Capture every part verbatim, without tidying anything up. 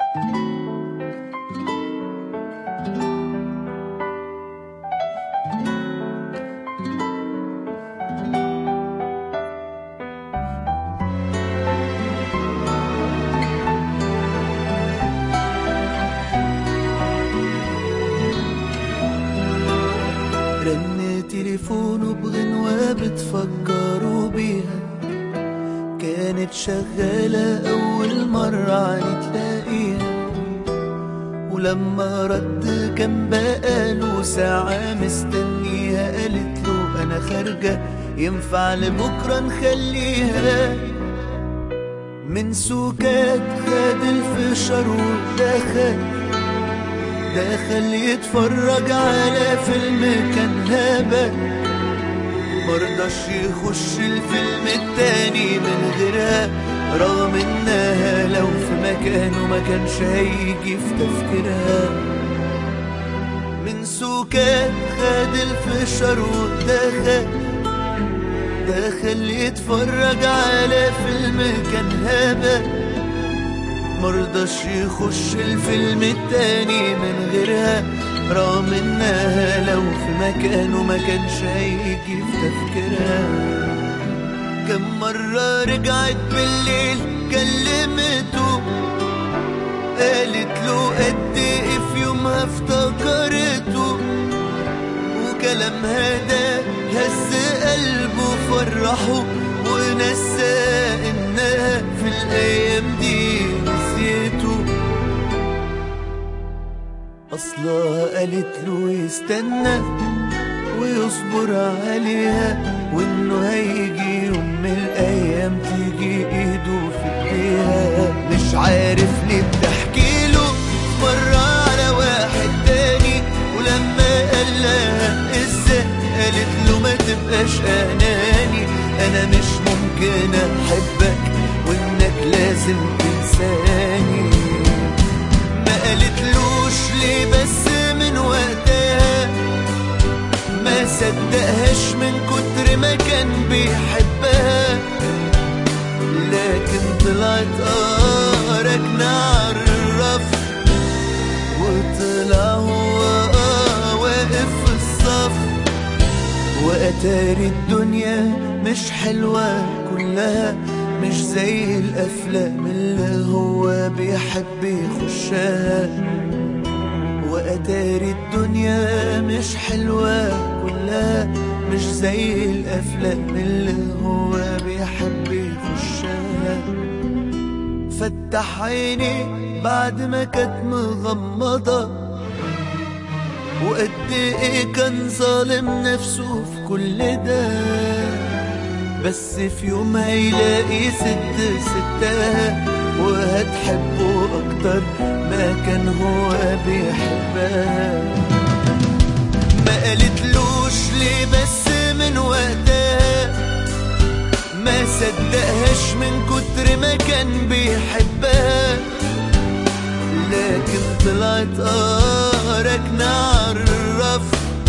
رن تليفونه بغنوة بتفكروا بيها، كانت شغالة أول مرة نتلاقيها، ولما رد كان بقاله ساعة مستنيها. قالت له أنا خارجة ينفع لبكرة نخليها. من سكات خد الفشار ودخل دخل يتفرج على فيلم كان هبل، مرضاش يخش الفيلم التاني من غيرها، رغم انها لو في مكانه ما كانش هيجي في تفكيرها. من سكات خد الفشار ودخل دخل يتفرج على فيلم كان هبل، مرضاش يخش الفيلم التاني من غيرها، رغم انها لو في مكانه ما كانش هيجي في تفكيرها. كم مرة رجعت بالليل كلمته، قالت له قد ايه في يومها افتكرته، وكلامها ده هز قلبه فرحه، ونسى انها في الايام دي نسيته. اصلها قالت له يستنى ويصبر عليها، وانه هيجي يوم من الايام تيجي ايده في ايديها. مش عارف ليه بتحكي له مرة على واحد تاني، ولما قال لها ازاي قالت له ما تبقاش اناني، انا مش ممكن احبك وانك لازم تنساني. ما قالتلوش ليه بس من وقتها ما صدقهاش من كتر ما كان بيحبها، لكن طلعت اه راكنة عالرف، وطلع هو اه واقف في الصف. واتاري الدنيا مش حلوة كلها، مش زي الافلام اللي هو بيحب يخشها. واتاري الدنيا مش حلوة كلها، مش زي الافلام اللي هو بيحب يخشها. فتح عيني بعد ما كانت مغمضة، وقد ايه كان ظالم نفسه في كل ده، بس في يوم هيلاقي ست ستها وهتحبه اكتر ما كان هو بيحبها. ما قالتلوش ليه بس من وقتها ما صدقهاش من كتر ما كان بيحبها، لكن طلعت اه راكنة عالرف،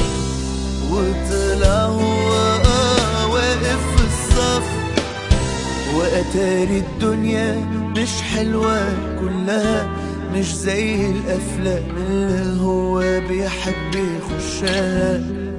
وطلع هو اه واقف في الصف. واتاري الدنيا مش حلوة كلها، مش زي الافلام اللي هو بيحب يخشها.